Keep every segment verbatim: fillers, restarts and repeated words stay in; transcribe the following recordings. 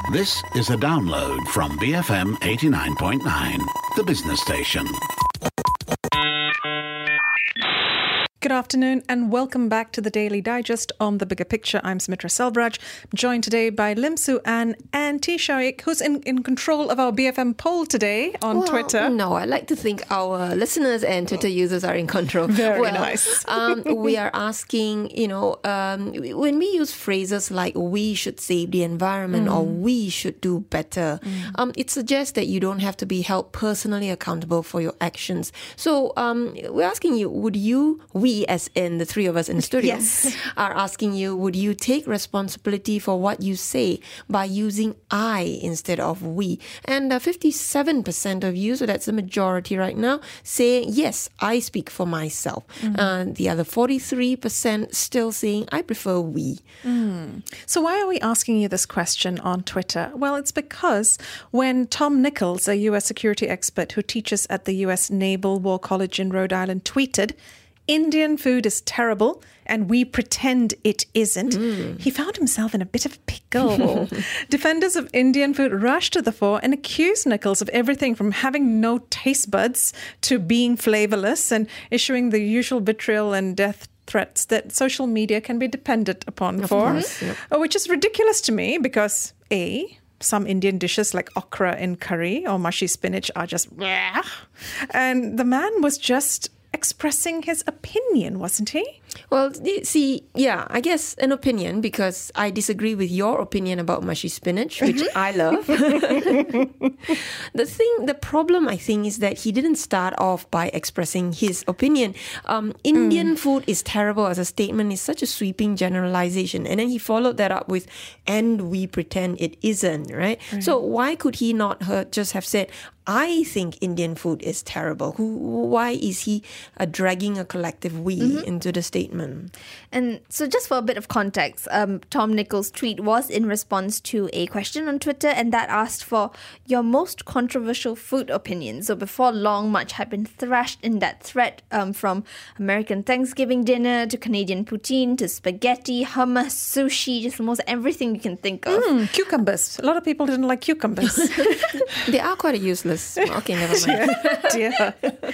This is a download from B F M eighty-nine point nine, the business station. Good afternoon and welcome back to the Daily Digest on The Bigger Picture. I'm Smitra Selvaraj, joined today by Lim Su An and T. Shaik, who's in, in control of our B F M poll today on well, Twitter. No, I like to think our listeners and Twitter users are in control. Very well, nice. um, we are asking, you know, um, when we use phrases like we should save the environment mm. or we should do better, mm. um, it suggests that you don't have to be held personally accountable for your actions. So um, we're asking you, would you, we as in the three of us in the studio, yes. are asking you, would you take responsibility for what you say by using I instead of we? And uh, fifty-seven percent of you, so that's the majority right now, say, yes, I speak for myself. Mm-hmm. Uh, the other forty-three percent still saying, I prefer we. Mm. So why are we asking you this question on Twitter? Well, it's because when Tom Nichols, a U S security expert who teaches at the U S Naval War College in Rhode Island, tweeted, Indian food is terrible and we pretend it isn't. Mm. He found himself in a bit of a pickle. Defenders of Indian food rushed to the fore and accused Nichols of everything from having no taste buds to being flavorless and issuing the usual vitriol and death threats that social media can be dependent upon of for, course, yep. which is ridiculous to me because A, some Indian dishes like okra in curry or mushy spinach are just bleh. And the man was just expressing his opinion, wasn't he? Well, see, yeah, I guess an opinion because I disagree with your opinion about mushy spinach, which I love. The thing, the problem, I think, is that he didn't start off by expressing his opinion. Um, Indian mm. food is terrible as a statement is such a sweeping generalization. And then he followed that up with, and we pretend it isn't, right? right. So why could he not have just have said, I think Indian food is terrible? Who, why is he uh, dragging a collective we mm-hmm. into the statement? And so just for a bit of context, um, Tom Nichols' tweet was in response to a question on Twitter, and that asked for your most controversial food opinion. So before long, much had been thrashed in that thread, um, from American Thanksgiving dinner to Canadian poutine to spaghetti, hummus, sushi, just almost everything you can think of. Mm, cucumbers. A lot of people didn't like cucumbers. They are quite useless. Okay, never mind. Yeah.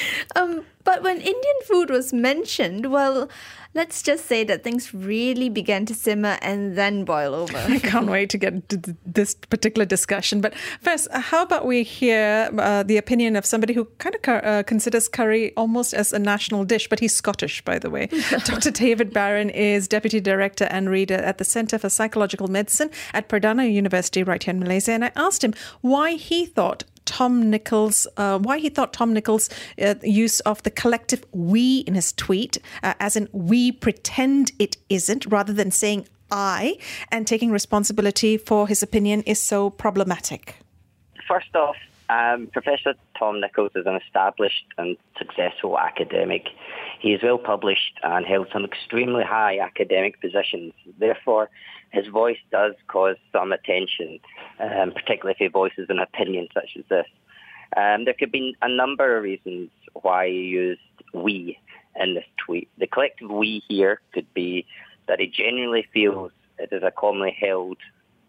um, but when Indian food was mentioned, well, let's just say that things really began to simmer and then boil over. I can't wait to get to this particular discussion. But first, how about we hear uh, the opinion of somebody who kind of uh, considers curry almost as a national dish, but he's Scottish, by the way. Doctor David Barron is Deputy Director and Reader at the Centre for Psychological Medicine at Perdana University right here in Malaysia. And I asked him why he thought Tom Nichols, uh, why he thought Tom Nichols' uh, use of the collective we in his tweet, uh, as in we pretend it isn't, rather than saying I, and taking responsibility for his opinion is so problematic. First off, um, Professor Tom Nichols is an established and successful academic. He is well published and held some extremely high academic positions. Therefore, his voice does cause some attention, um, particularly if he voices an opinion such as this. Um, there could be a number of reasons why he used we in this tweet. The collective we here could be that he genuinely feels it is a commonly held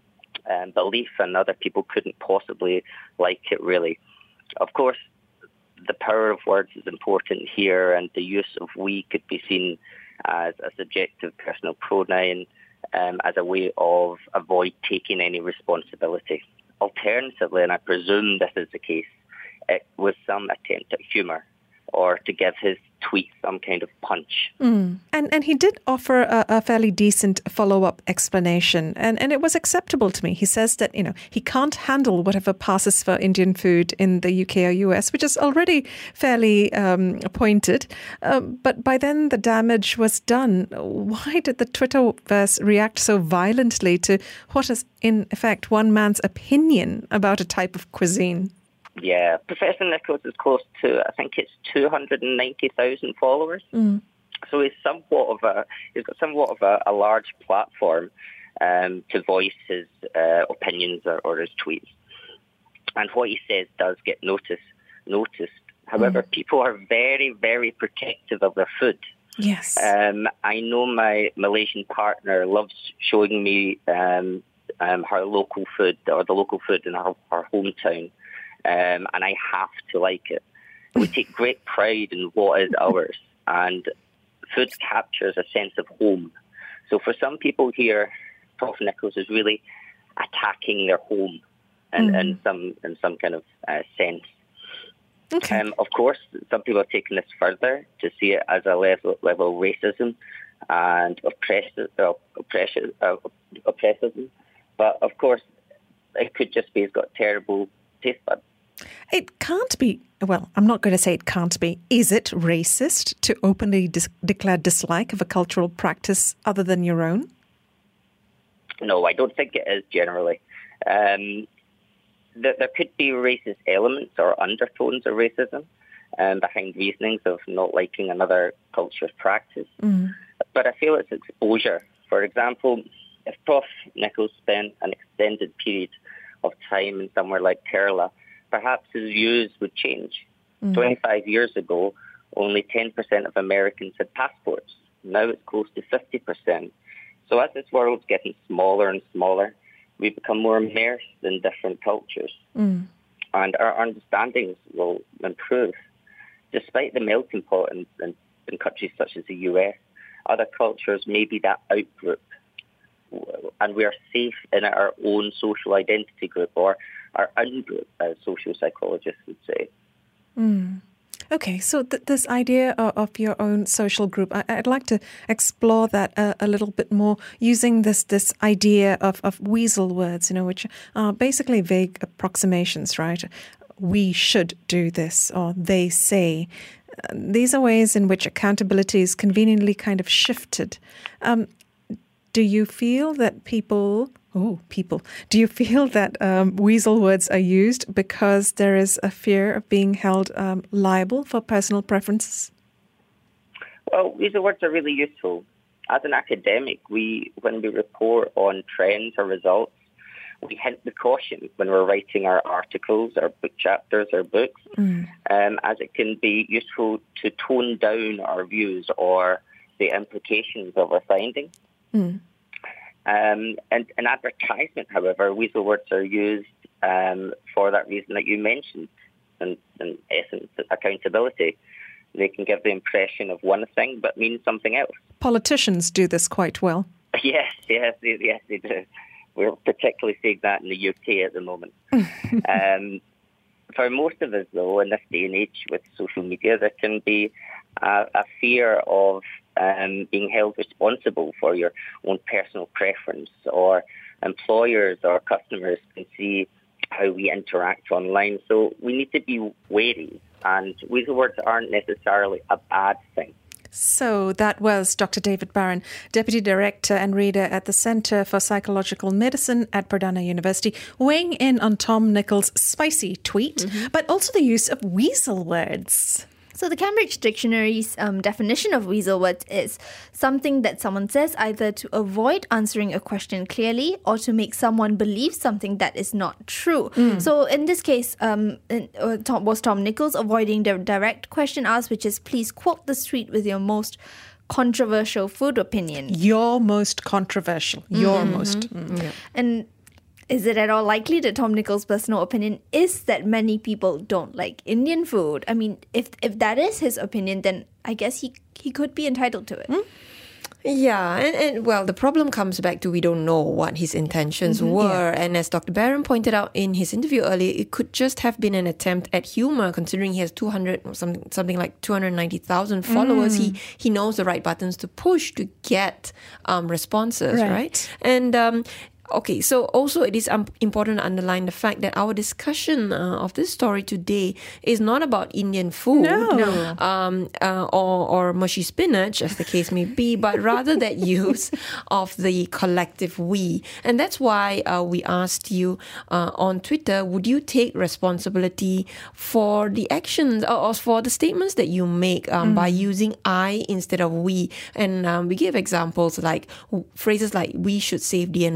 um, belief and other people couldn't possibly like it really. Of course, the power of words is important here, and the use of we could be seen as a subjective personal pronoun, Um, as a way of avoid taking any responsibility. Alternatively, and I presume this is the case, it was some attempt at humour or to give his tweet some kind of punch. Mm. And and he did offer a, a fairly decent follow-up explanation, and, and it was acceptable to me. He says that, you know, he can't handle whatever passes for Indian food in the U K or U S, which is already fairly um, pointed. Uh, but by then the damage was done. Why did the Twitterverse react so violently to what is, in effect, one man's opinion about a type of cuisine? Yeah, Professor Nichols is close to, I think it's two hundred ninety thousand followers. Mm. So he's somewhat of a, he's got somewhat of a, a large platform um, to voice his uh, opinions or, or his tweets. And what he says does get notice, noticed. However, mm. people are very, very protective of their food. Yes. Um, I know my Malaysian partner loves showing me um, um, her local food or the local food in her, her hometown, um, and I have to like it. We take great pride in what is ours, and food captures a sense of home. So for some people here, Professor Nichols is really attacking their home in, mm. in some in some kind of uh, sense. Okay. Um, of course, some people are taking this further to see it as a level, level of racism and oppress- uh, oppression, uh, oppressism. But of course, it could just be it's got terrible taste buds. It can't be, well, I'm not going to say it can't be. Is it racist to openly dis- declare dislike of a cultural practice other than your own? No, I don't think it is generally. Um, th- there could be racist elements or undertones of racism um, behind reasonings of not liking another culture's practice. Mm. But I feel it's exposure. For example, if Professor Nichols spent an extended period of time in somewhere like Kerala, perhaps his views would change. Mm. twenty-five years ago, only ten percent of Americans had passports. Now it's close to fifty percent. So as this world's getting smaller and smaller, we become more immersed in different cultures. Mm. And our understandings will improve. Despite the melting pot in, in, in countries such as the U S, other cultures may be that outgroup. And we are safe in our own social identity group, or our in-group, as social psychologists would say. Mm. Okay, so th- this idea of, of your own social group, I- I'd like to explore that a, a little bit more using this this idea of, of weasel words, you know, which are basically vague approximations, right? We should do this, or they say. Uh, these are ways in which accountability is conveniently kind of shifted. Um, do you feel that people... Oh, people. Do you feel that um, weasel words are used because there is a fear of being held um, liable for personal preferences? Well, weasel words are really useful. As an academic, we when we report on trends or results, we hint the caution when we're writing our articles, our book chapters, our books, mm. um, as it can be useful to tone down our views or the implications of our findings. Mm. Um, and in advertisement, however, weasel words are used um, for that reason that you mentioned, in, in essence, accountability. They can give the impression of one thing but mean something else. Politicians do this quite well. Yes, yes, they, yes, they do. We're particularly seeing that in the U K at the moment. um, for most of us, though, in this day and age with social media, there can be a, a fear of um, being held responsible for your own personal preference, or employers or customers can see how we interact online. So we need to be wary, and weasel words aren't necessarily a bad thing. So that was Doctor David Barron, Deputy Director and Reader at the Centre for Psychological Medicine at Perdana University, weighing in on Tom Nichols' spicy tweet, mm-hmm. but also the use of weasel words. So the Cambridge Dictionary's um, definition of weasel words is something that someone says either to avoid answering a question clearly or to make someone believe something that is not true. Mm. So in this case, um, uh, Tom, was Tom Nichols avoiding the direct question asked, which is, please quote the street with your most controversial food opinion. Your most controversial. Your mm-hmm. most. Mm. Yeah. And is it at all likely that Tom Nichols' personal opinion is that many people don't like Indian food? I mean, if if that is his opinion, then I guess he he could be entitled to it. Mm? Yeah, and, and well, the problem comes back to we don't know what his intentions mm-hmm, were. Yeah. And as Doctor Barron pointed out in his interview earlier, it could just have been an attempt at humor, considering he has two hundred, something, something like two hundred ninety thousand followers. Mm. He he knows the right buttons to push to get um, responses, right? right? And um, okay, so also it is um, important to underline the fact that our discussion uh, of this story today is not about Indian food no. No. Um, uh, or, or mushy spinach, as the case may be, but rather that use of the collective we. And that's why uh, we asked you uh, on Twitter, would you take responsibility for the actions or, or for the statements that you make um, mm. by using I instead of we? And um, we give examples like phrases like we should save the environment,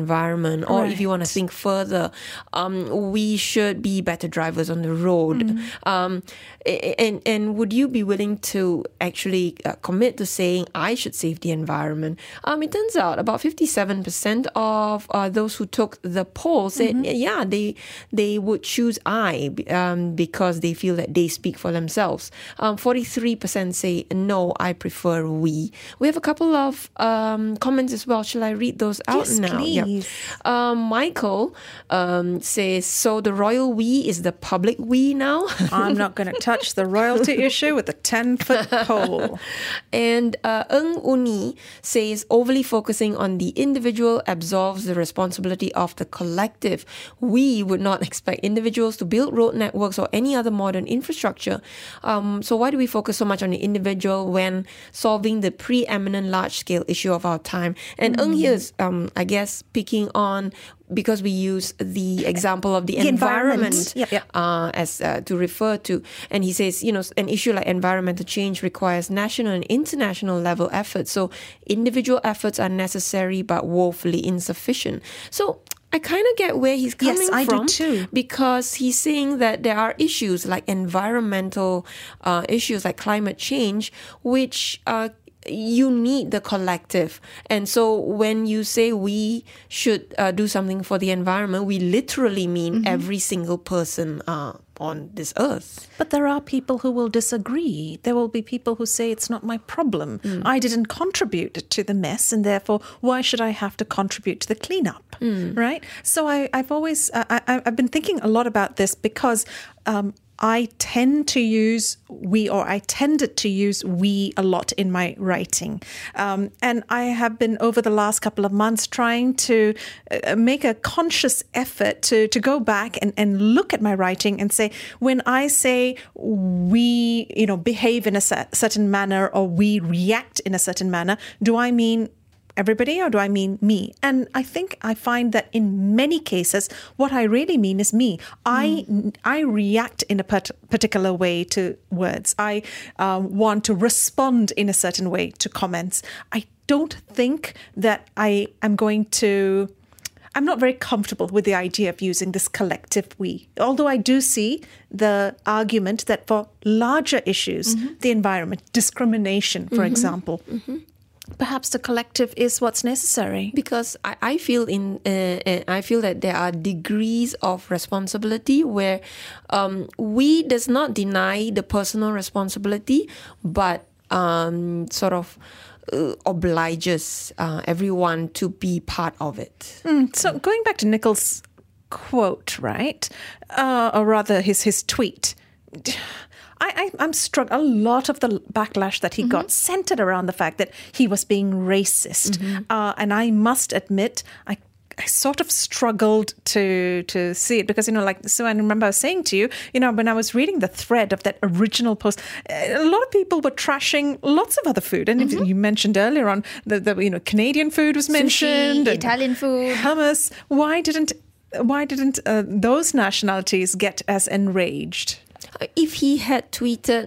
environment, or if you want to think further, um, we should be better drivers on the road. Mm. Um, and and would you be willing to actually uh, commit to saying I should save the environment? Um, it turns out about fifty-seven percent of uh, those who took the poll said, mm-hmm. yeah, they they would choose I um, because they feel that they speak for themselves. Um, forty-three percent say no, I prefer we. We have a couple of um, comments as well. Shall I read those out yes, now? Please. Yeah. Um, Michael um, says, so the royal we is the public we now? I'm not going to touch the royalty issue with a ten-foot pole. And uh, Ng Uni says, overly focusing on the individual absolves the responsibility of the collective. We would not expect individuals to build road networks or any other modern infrastructure. Um, so why do we focus so much on the individual when solving the preeminent large-scale issue of our time? And mm. Ng here is, um, I guess, picking on, because we use the example of the, the environment, environment. Yep, yep. Uh, as uh, to refer to. And he says, you know, an issue like environmental change requires national and international level efforts. So individual efforts are necessary but woefully insufficient. So I kind of get where he's coming yes, I from, do too. Because he's saying that there are issues like environmental uh, issues like climate change, which uh, you need the collective. And so when you say we should uh, do something for the environment, we literally mean mm-hmm. every single person uh, on this earth. But there are people who will disagree. There will be people who say it's not my problem. Mm. I didn't contribute to the mess, and therefore why should I have to contribute to the cleanup, mm. right? So I, I've always, uh, I, I've been thinking a lot about this because um, I tend to use we, or I tended to use we a lot in my writing. Um, and I have been over the last couple of months trying to uh, make a conscious effort to, to go back and, and look at my writing and say, when I say we, you know, behave in a certain manner or we react in a certain manner, do I mean everybody or do I mean me? And I think I find that in many cases, what I really mean is me. I mm. I react in a particular way to words. I um, want to respond in a certain way to comments. I don't think that I am going to... I'm not very comfortable with the idea of using this collective we, although I do see the argument that for larger issues, mm-hmm. the environment, discrimination, for mm-hmm. example, mm-hmm. perhaps the collective is what's necessary. Because I, I feel in uh, I feel that there are degrees of responsibility where um, we does not deny the personal responsibility, but um, sort of uh, obliges uh, everyone to be part of it. Mm, so going back to Nichols' quote, right, uh, or rather his his tweet. I, I, I'm struck. A lot of the backlash that he mm-hmm. got centered around the fact that he was being racist. Mm-hmm. Uh, and I must admit, I, I sort of struggled to to see it because, you know, like, so I remember I was saying to you, you know, when I was reading the thread of that original post, a lot of people were trashing lots of other food. And mm-hmm. you mentioned earlier on that, the, you know, Canadian food was mentioned. Sushi, Italian food. Hummus. Why didn't, why didn't uh, those nationalities get as enraged? If he had tweeted,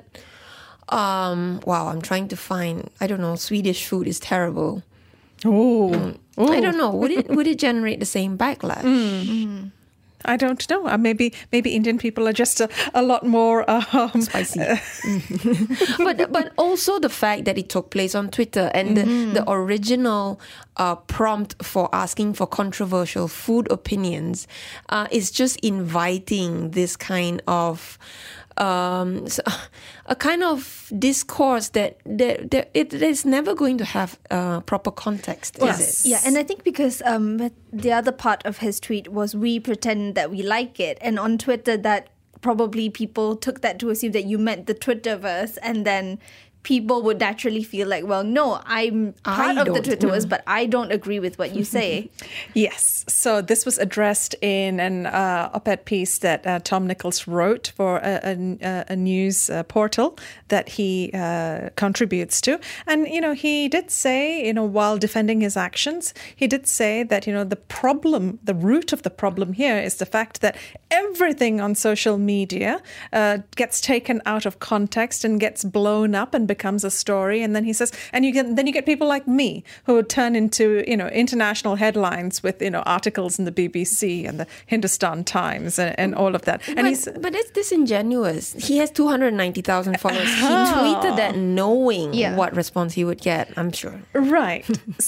um, wow, I'm trying to find, I don't know, Swedish food is terrible. Oh, mm. I don't know. Would it would it generate the same backlash? Mm. Mm. I don't know. Uh, maybe maybe Indian people are just a, a lot more um, spicy. Uh, but but also the fact that it took place on Twitter and mm-hmm. the, the original uh, prompt for asking for controversial food opinions uh, is just inviting this kind of um, a kind of discourse that, that, that it is never going to have uh, proper context, yes. is it? Yeah, and I think because um, the other part of his tweet was we pretend that we like it, and on Twitter that probably people took that to assume that you meant the Twitterverse, and then people would naturally feel like, well, no, I'm part I of the don't. Twitterverse, Mm. but I don't agree with what you say. Yes. So this was addressed in an uh, op-ed piece that uh, Tom Nichols wrote for a, a, a news uh, portal that he uh, contributes to. And, you know, he did say, you know, while defending his actions, he did say that, you know, the problem, the root of the problem here is the fact that everything on social media uh, gets taken out of context and gets blown up and becomes a story, and then he says, and you get then you get people like me who would turn into, you know, international headlines with, you know, articles in the B B C and the Hindustan Times and, and all of that. And but, he's but it's disingenuous. He has two hundred ninety thousand followers. He tweeted that knowing Yeah. what response he would get, I'm sure. right.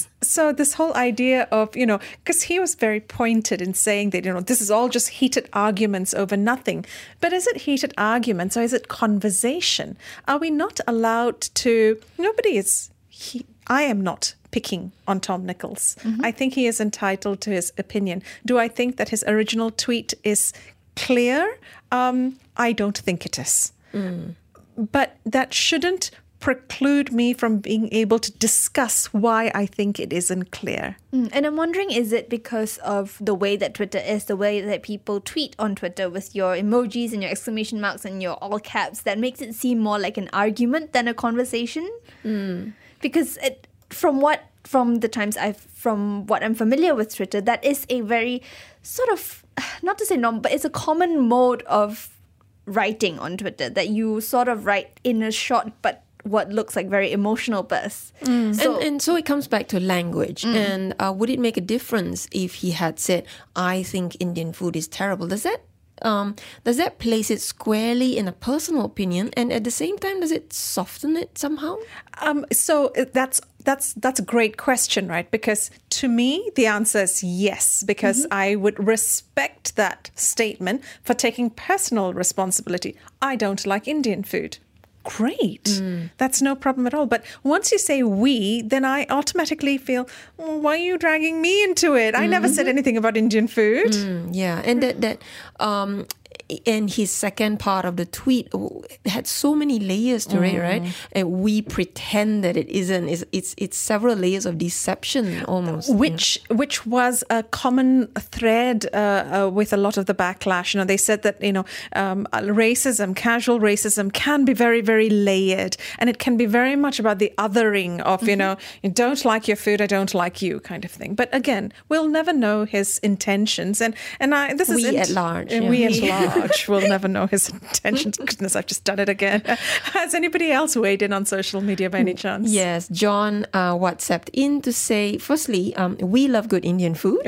So this whole idea of, you know, because he was very pointed in saying that, you know, this is all just heated arguments over nothing. But is it heated arguments or is it conversation? Are we not allowed to, nobody is, he, I am not picking on Tom Nichols. Mm-hmm. I think he is entitled to his opinion. Do I think that his original tweet is clear? Um, I don't think it is. Mm. But that shouldn't preclude me from being able to discuss why I think it isn't clear. Mm, and I'm wondering, is it because of the way that Twitter is, the way that people tweet on Twitter with your emojis and your exclamation marks and your all caps, that makes it seem more like an argument than a conversation? Mm. Because it, from what from the times I've from what I'm familiar with Twitter, that is a very sort of, not to say normal, but it's a common mode of writing on Twitter, that you sort of write in a short but what looks like very emotional bursts. Mm. So, and, and so it comes back to language. Mm. And uh, would it make a difference if he had said, I think Indian food is terrible? Does that um, does that place it squarely in a personal opinion? And at the same time, does it soften it somehow? Um, so that's that's that's a great question, right? Because to me, the answer is yes, because mm-hmm. I would respect that statement for taking personal responsibility. I don't like Indian food. Great. Mm. That's no problem at all. But once you say we, then I automatically feel, well, why are you dragging me into it? I mm-hmm. never said anything about Indian food. Mm, yeah. And that, that um, and his second part of the tweet had so many layers to mm. it, right? And we pretend that it isn't. It's, it's, it's several layers of deception almost. Which you know? which was a common thread uh, uh, with a lot of the backlash. You know, they said that, you know, um, racism, casual racism can be very, very layered. And it can be very much about the othering of, mm-hmm. you know, you don't like your food, I don't like you kind of thing. But again, we'll never know his intentions. And, and I, this we is... We at large. Yeah. We at large. We'll never know his intentions. Goodness, I've just done it again. Has anybody else weighed in on social media by any chance? Yes, John uh, WhatsApped in to say, firstly, um, we love good Indian food.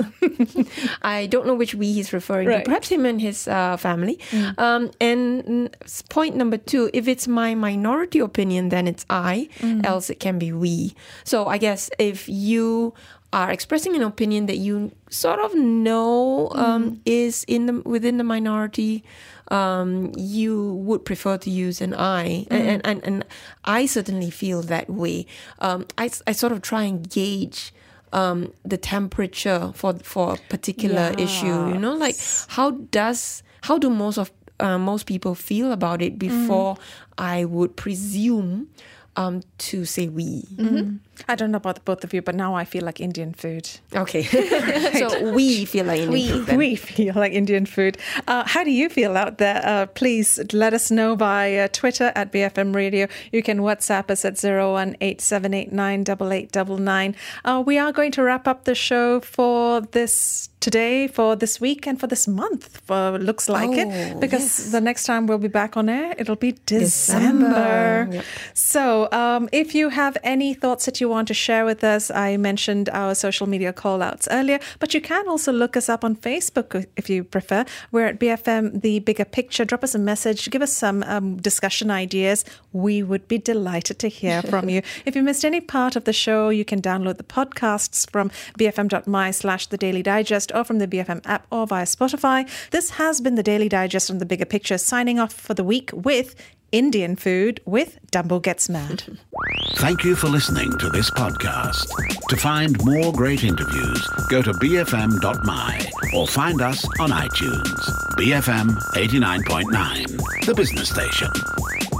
I don't know which we he's referring right. to. Perhaps him and his uh, family. Mm. Um, and point number two, if it's my minority opinion, then it's I, mm. else it can be we. So I guess if you are expressing an opinion that you sort of know um, mm. is in the within the minority, um, you would prefer to use an I. Mm. And, and, and I certainly feel that way. Um, I, I sort of try and gauge um, the temperature for for a particular yeah. issue. You know, like how does how do most of uh, most people feel about it before mm. I would presume um, to say we. Mm-hmm. I don't know about the both of you, but now I feel like Indian food. Okay. So we feel like Indian we, food. Then. We feel like Indian food. Uh, how do you feel out there? Uh, please let us know by uh, Twitter at B F M Radio. You can WhatsApp us at zero one eight seven eight nine eight eight nine nine. Uh, we are going to wrap up the show for this today, for this week, and for this month. For looks like oh, it, because yes. the next time we'll be back on air, it'll be December. December. Yep. So um, if you have any thoughts that you want to share with us, I mentioned our social media call-outs earlier, but you can also look us up on Facebook if you prefer. We're at B F M The Bigger Picture. Drop us a message, give us some um, discussion ideas. We would be delighted to hear from you. If you missed any part of the show, you can download the podcasts from bfm.my slash The Daily Digest or from the B F M app or via Spotify. This has been The Daily Digest from The Bigger Picture, signing off for the week with Indian food with Dumbo Gets Mad. Thank you for listening to this podcast. To find more great interviews, go to b f m dot m y or find us on iTunes. B F M eighty-nine point nine, the business station.